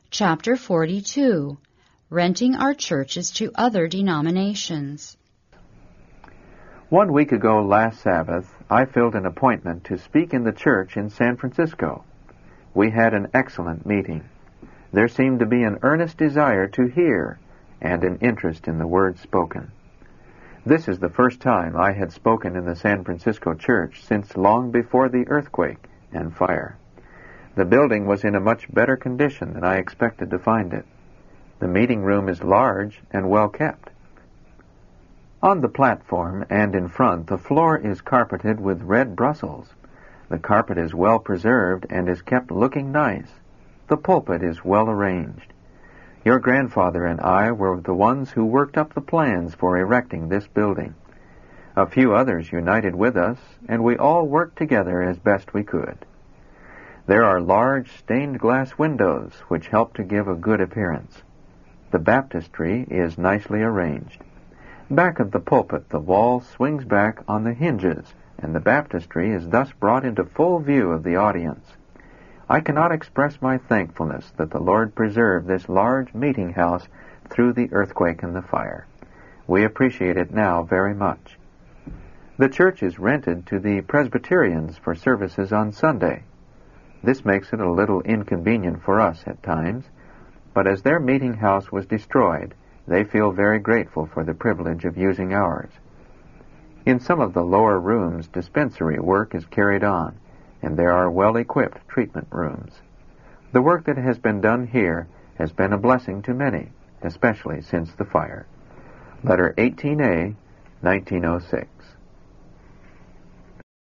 Chapter 42. Renting our churches to other denominations. 1 week ago last Sabbath, I filled an appointment to speak in the church in San Francisco. We had an excellent meeting. There seemed to be an earnest desire to hear and an interest in the word spoken. This is the first time I had spoken in the San Francisco church since long before the earthquake and fire. The building was in a much better condition than I expected to find it. The meeting room is large and well kept. On the platform and in front, the floor is carpeted with red Brussels. The carpet is well preserved and is kept looking nice. The pulpit is well arranged. Your grandfather and I were the ones who worked up the plans for erecting this building. A few others united with us, and we all worked together as best we could. There are large stained glass windows which help to give a good appearance. The baptistry is nicely arranged. Back of the pulpit, the wall swings back on the hinges, and the baptistry is thus brought into full view of the audience. I cannot express my thankfulness that the Lord preserved this large meeting house through the earthquake and the fire. We appreciate it now very much. The church is rented to the Presbyterians for services on Sunday. This makes it a little inconvenient for us at times, but as their meeting house was destroyed, they feel very grateful for the privilege of using ours. In some of the lower rooms, dispensary work is carried on, and there are well-equipped treatment rooms. The work that has been done here has been a blessing to many, especially since the fire. Letter 18A, 1906.